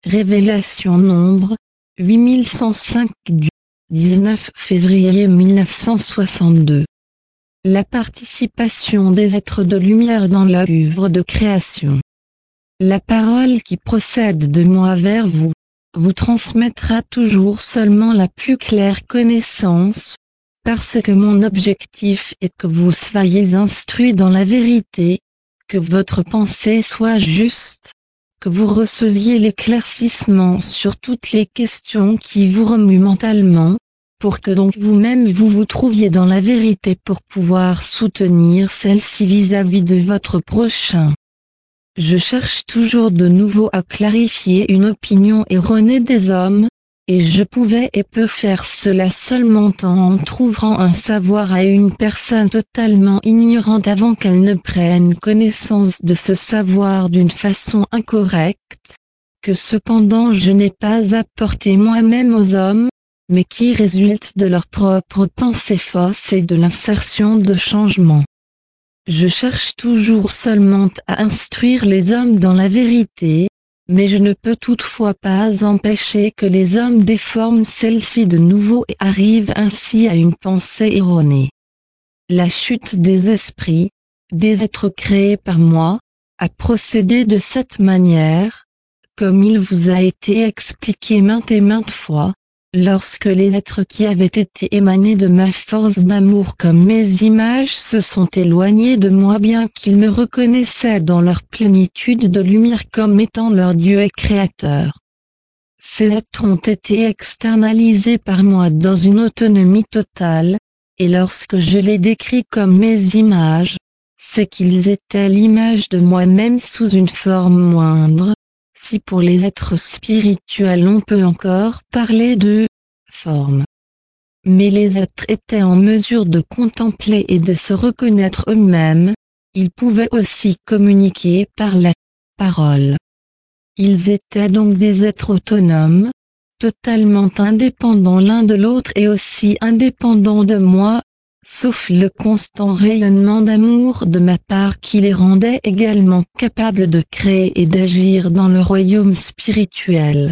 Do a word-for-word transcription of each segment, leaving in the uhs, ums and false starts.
Révélation nombre huit mille cent cinq du dix-neuf février mille neuf cent soixante-deux. La participation des êtres de lumière dans l'œuvre de création. La parole qui procède de moi vers vous, vous transmettra toujours seulement la plus claire connaissance, parce que mon objectif est que vous soyez instruits dans la vérité, que votre pensée soit juste, que vous receviez l'éclaircissement sur toutes les questions qui vous remuent mentalement, pour que donc vous-même vous vous trouviez dans la vérité pour pouvoir soutenir celle-ci vis-à-vis de votre prochain. Je cherche toujours de nouveau à clarifier une opinion erronée des hommes, et je pouvais et peux faire cela seulement en trouvant un savoir à une personne totalement ignorante avant qu'elle ne prenne connaissance de ce savoir d'une façon incorrecte, que cependant je n'ai pas apporté moi-même aux hommes, mais qui résulte de leur propre pensée fausse et de l'insertion de changements. Je cherche toujours seulement à instruire les hommes dans la vérité, mais je ne peux toutefois pas empêcher que les hommes déforment celle-ci de nouveau et arrivent ainsi à une pensée erronée. La chute des esprits, des êtres créés par moi, a procédé de cette manière, comme il vous a été expliqué maintes et maintes fois, lorsque les êtres qui avaient été émanés de ma force d'amour comme mes images se sont éloignés de moi bien qu'ils me reconnaissaient dans leur plénitude de lumière comme étant leur Dieu et Créateur. Ces êtres ont été externalisés par moi dans une autonomie totale, et lorsque je les décris comme mes images, c'est qu'ils étaient l'image de moi-même sous une forme moindre. Si pour les êtres spirituels on peut encore parler de forme. Mais les êtres étaient en mesure de contempler et de se reconnaître eux-mêmes, ils pouvaient aussi communiquer par la parole. Ils étaient donc des êtres autonomes, totalement indépendants l'un de l'autre et aussi indépendants de moi, sauf le constant rayonnement d'amour de ma part qui les rendait également capables de créer et d'agir dans le royaume spirituel.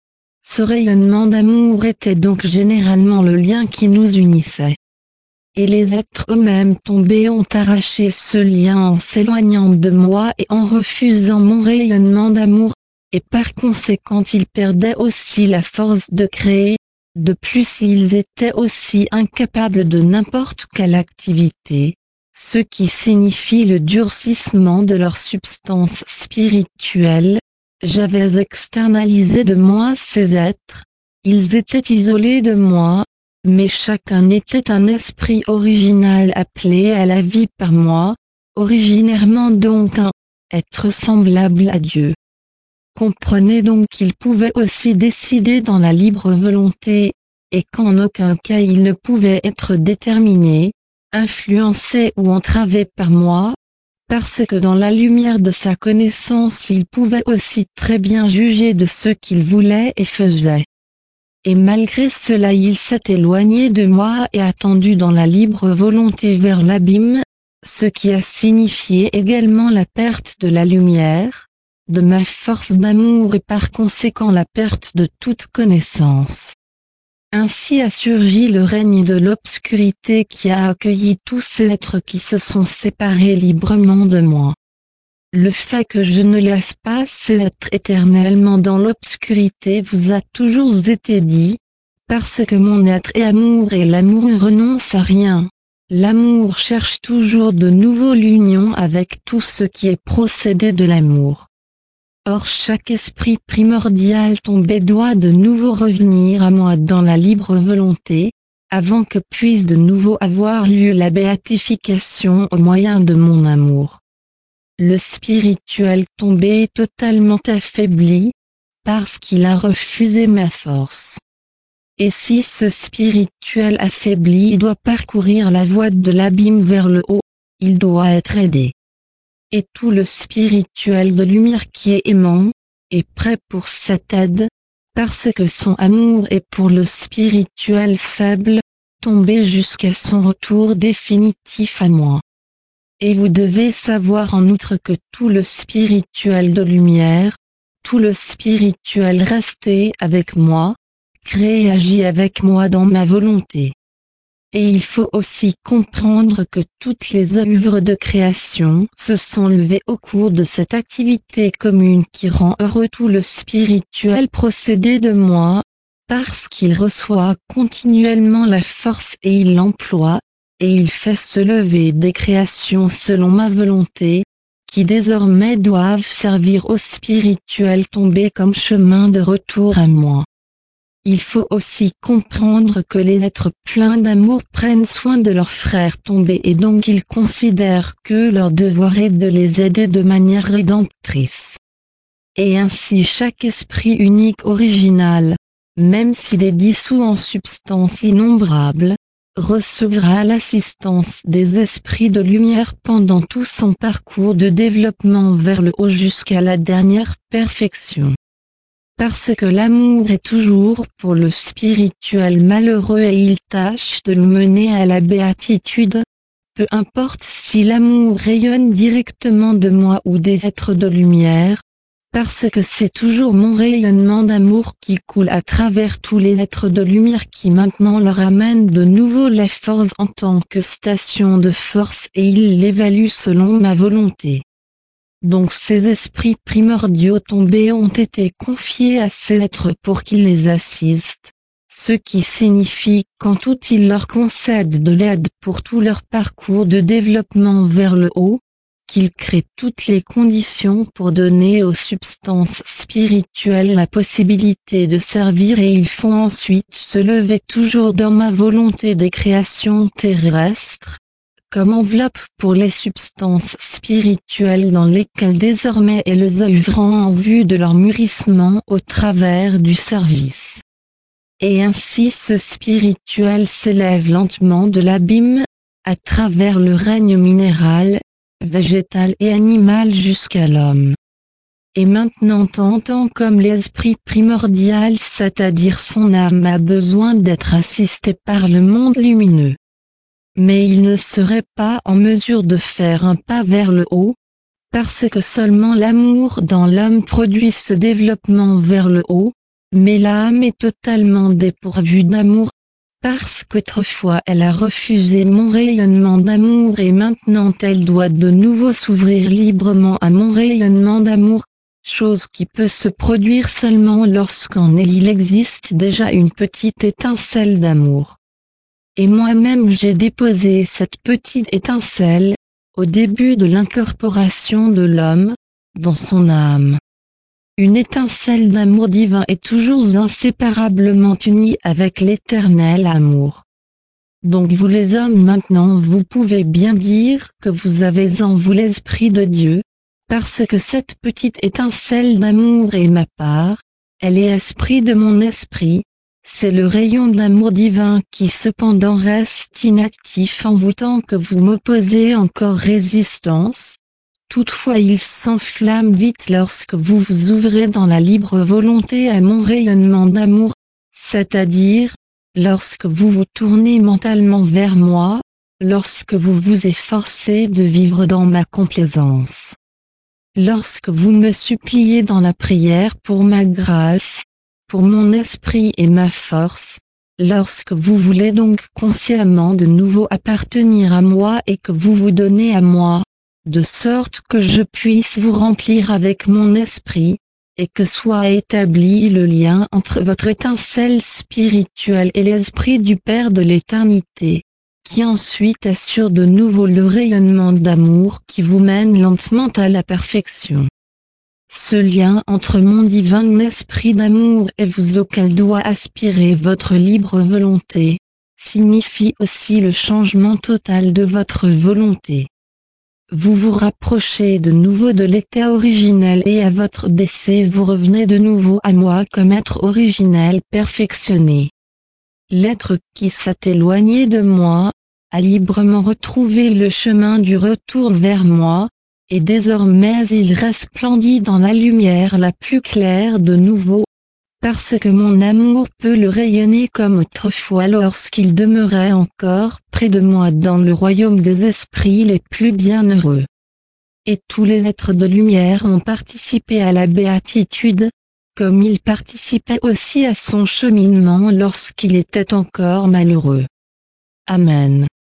Ce rayonnement d'amour était donc généralement le lien qui nous unissait. Et les êtres eux-mêmes tombés ont arraché ce lien en s'éloignant de moi et en refusant mon rayonnement d'amour, et par conséquent ils perdaient aussi la force de créer. De plus ils étaient aussi incapables de n'importe quelle activité, ce qui signifie le durcissement de leur substance spirituelle. J'avais externalisé de moi ces êtres, ils étaient isolés de moi, mais chacun était un esprit original appelé à la vie par moi, originairement donc un être semblable à Dieu. Comprenez donc qu'ils pouvaient aussi décider dans la libre volonté, et qu'en aucun cas ils ne pouvaient être déterminés, influencés ou entravés par moi, parce que dans la lumière de sa connaissance ils pouvaient aussi très bien juger de ce qu'ils voulaient et faisaient. Et malgré cela ils s'étaient éloignés de moi et attendus dans la libre volonté vers l'abîme, ce qui a signifié également la perte de la lumière, de ma force d'amour et par conséquent la perte de toute connaissance. Ainsi a surgi le règne de l'obscurité qui a accueilli tous ces êtres qui se sont séparés librement de moi. Le fait que je ne laisse pas ces êtres éternellement dans l'obscurité vous a toujours été dit, parce que mon être est amour et l'amour ne renonce à rien. L'amour cherche toujours de nouveau l'union avec tout ce qui est procédé de l'amour. Or chaque esprit primordial tombé doit de nouveau revenir à moi dans la libre volonté, avant que puisse de nouveau avoir lieu la béatification au moyen de mon amour. Le spirituel tombé est totalement affaibli, parce qu'il a refusé ma force. Et si ce spirituel affaibli doit parcourir la voie de l'abîme vers le haut, il doit être aidé. Et tout le spirituel de lumière qui est aimant, est prêt pour cette aide, parce que son amour est pour le spirituel faible, tombé jusqu'à son retour définitif à moi. Et vous devez savoir en outre que tout le spirituel de lumière, tout le spirituel restait avec moi, crée et agit avec moi dans ma volonté. Et il faut aussi comprendre que toutes les œuvres de création se sont levées au cours de cette activité commune qui rend heureux tout le spirituel procédé de moi, parce qu'il reçoit continuellement la force et il l'emploie, et il fait se lever des créations selon ma volonté, qui désormais doivent servir au spirituel tombé comme chemin de retour à moi. Il faut aussi comprendre que les êtres pleins d'amour prennent soin de leurs frères tombés et donc ils considèrent que leur devoir est de les aider de manière rédemptrice. Et ainsi chaque esprit unique original, même s'il est dissous en substances innombrables, recevra l'assistance des esprits de lumière pendant tout son parcours de développement vers le haut jusqu'à la dernière perfection. Parce que l'amour est toujours pour le spirituel malheureux et il tâche de le mener à la béatitude, peu importe si l'amour rayonne directement de moi ou des êtres de lumière, parce que c'est toujours mon rayonnement d'amour qui coule à travers tous les êtres de lumière qui maintenant leur amène de nouveau la force en tant que station de force et ils l'évaluent selon ma volonté. Donc ces esprits primordiaux tombés ont été confiés à ces êtres pour qu'ils les assistent, ce qui signifie qu'en tout ils leur concèdent de l'aide pour tout leur parcours de développement vers le haut, qu'ils créent toutes les conditions pour donner aux substances spirituelles la possibilité de servir et ils font ensuite se lever toujours dans ma volonté des créations terrestres, comme enveloppe pour les substances spirituelles dans lesquelles désormais elles œuvrent en vue de leur mûrissement au travers du service. Et ainsi ce spirituel s'élève lentement de l'abîme, à travers le règne minéral, végétal et animal jusqu'à l'homme. Et maintenant tant comme l'esprit primordial, c'est-à-dire son âme a besoin d'être assisté par le monde lumineux. Mais il ne serait pas en mesure de faire un pas vers le haut, parce que seulement l'amour dans l'homme produit ce développement vers le haut, mais l'âme est totalement dépourvue d'amour, parce qu'autrefois elle a refusé mon rayonnement d'amour et maintenant elle doit de nouveau s'ouvrir librement à mon rayonnement d'amour, chose qui peut se produire seulement lorsqu'en elle il existe déjà une petite étincelle d'amour. Et moi-même j'ai déposé cette petite étincelle, au début de l'incorporation de l'homme, dans son âme. Une étincelle d'amour divin est toujours inséparablement unie avec l'éternel amour. Donc vous les hommes maintenant vous pouvez bien dire que vous avez en vous l'esprit de Dieu, parce que cette petite étincelle d'amour est ma part, elle est esprit de mon esprit. C'est le rayon d'amour divin qui cependant reste inactif en vous tant que vous m'opposez encore résistance. Toutefois il s'enflamme vite lorsque vous vous ouvrez dans la libre volonté à mon rayonnement d'amour, c'est-à-dire, lorsque vous vous tournez mentalement vers moi, lorsque vous vous efforcez de vivre dans ma complaisance. Lorsque vous me suppliez dans la prière pour ma grâce, pour mon esprit et ma force, lorsque vous voulez donc consciemment de nouveau appartenir à moi et que vous vous donnez à moi, de sorte que je puisse vous remplir avec mon esprit, et que soit établi le lien entre votre étincelle spirituelle et l'esprit du Père de l'éternité, qui ensuite assure de nouveau le rayonnement d'amour qui vous mène lentement à la perfection. Ce lien entre mon divin esprit d'amour et vous auquel doit aspirer votre libre volonté, signifie aussi le changement total de votre volonté. Vous vous rapprochez de nouveau de l'état originel et à votre décès vous revenez de nouveau à moi comme être originel perfectionné. L'être qui s'est éloigné de moi, a librement retrouvé le chemin du retour vers moi, et désormais il resplendit dans la lumière la plus claire de nouveau, parce que mon amour peut le rayonner comme autrefois lorsqu'il demeurait encore près de moi dans le royaume des esprits les plus bienheureux. et tous les êtres de lumière ont participé à la béatitude, comme il participait aussi à son cheminement lorsqu'il était encore malheureux. Amen.